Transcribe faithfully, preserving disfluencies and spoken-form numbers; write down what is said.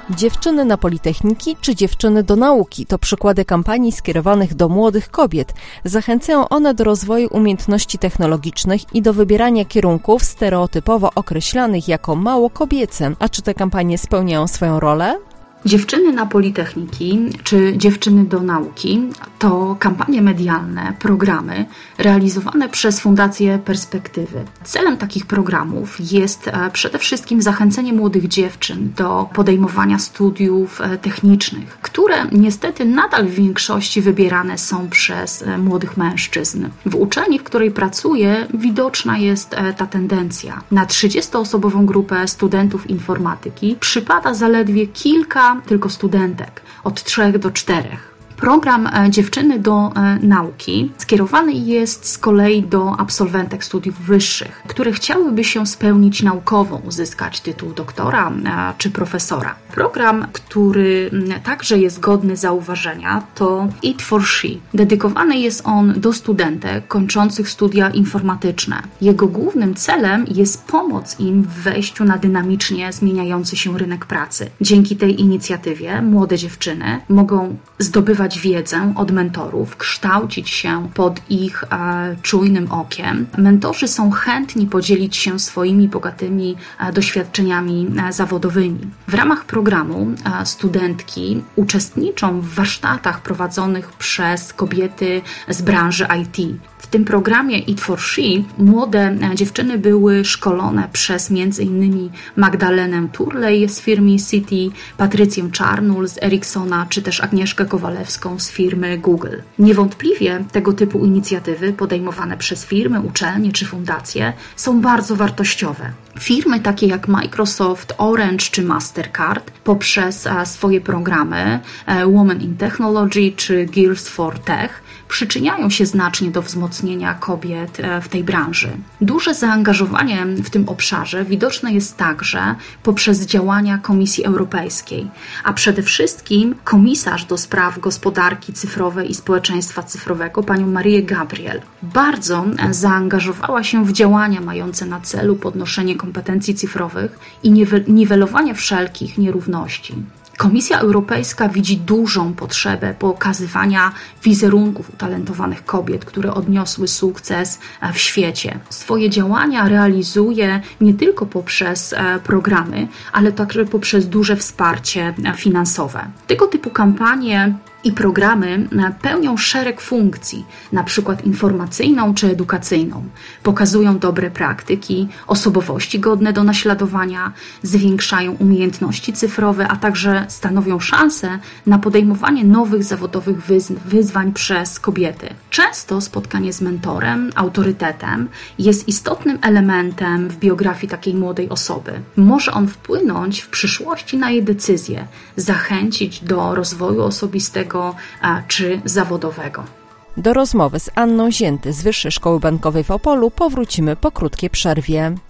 Dziewczyny na Politechniki czy dziewczyny do nauki to przykłady kampanii skierowanych do młodych kobiet. Zachęcają one do rozwoju umiejętności technologicznych i do wybierania kierunków stereotypowo określanych jako mało kobiece. A czy te kampanie spełniają swoją rolę? Dziewczyny na Politechniki czy dziewczyny do nauki to kampanie medialne, programy realizowane przez Fundację Perspektywy. Celem takich programów jest przede wszystkim zachęcenie młodych dziewczyn do podejmowania studiów technicznych, które niestety nadal w większości wybierane są przez młodych mężczyzn. W uczelni, w której pracuję, widoczna jest ta tendencja. Na trzydziestoosobową grupę studentów informatyki przypada zaledwie kilka tylko studentek, od trzech do czterech. Program Dziewczyny do nauki skierowany jest z kolei do absolwentek studiów wyższych, które chciałyby się spełnić naukowo, uzyskać tytuł doktora czy profesora. Program, który także jest godny zauważenia, to It for She. Dedykowany jest on do studentek kończących studia informatyczne. Jego głównym celem jest pomoc im w wejściu na dynamicznie zmieniający się rynek pracy. Dzięki tej inicjatywie młode dziewczyny mogą zdobywać wiedzę od mentorów, kształcić się pod ich e, czujnym okiem. Mentorzy są chętni podzielić się swoimi bogatymi e, doświadczeniami e, zawodowymi. W ramach programu e, studentki uczestniczą w warsztatach prowadzonych przez kobiety z branży I T. W tym programie It for She młode dziewczyny były szkolone przez między innymi Magdalenę Turley z firmy City, Patrycję Czarnul z Ericssona, czy też Agnieszkę Kowalewską z firmy Google. Niewątpliwie tego typu inicjatywy podejmowane przez firmy, uczelnie czy fundacje są bardzo wartościowe. Firmy takie jak Microsoft, Orange czy Mastercard poprzez swoje programy Women in Technology czy Girls for Tech przyczyniają się znacznie do wzmocnienia kobiet w tej branży. Duże zaangażowanie w tym obszarze widoczne jest także poprzez działania Komisji Europejskiej, a przede wszystkim komisarz do spraw gospodarki cyfrowej i społeczeństwa cyfrowego, panią Marię Gabriel, bardzo zaangażowała się w działania mające na celu podnoszenie kompetencji cyfrowych i niwelowanie wszelkich nierówności. Komisja Europejska widzi dużą potrzebę pokazywania wizerunków utalentowanych kobiet, które odniosły sukces w świecie. Swoje działania realizuje nie tylko poprzez programy, ale także poprzez duże wsparcie finansowe. Tego typu kampanie i programy pełnią szereg funkcji, na przykład informacyjną czy edukacyjną. Pokazują dobre praktyki, osobowości godne do naśladowania, zwiększają umiejętności cyfrowe, a także stanowią szansę na podejmowanie nowych zawodowych wyzwań przez kobiety. Często spotkanie z mentorem, autorytetem jest istotnym elementem w biografii takiej młodej osoby. Może on wpłynąć w przyszłości na jej decyzje, zachęcić do rozwoju osobistego czy zawodowego. Do rozmowy z Anną Zięty z Wyższej Szkoły Bankowej w Opolu powrócimy po krótkiej przerwie.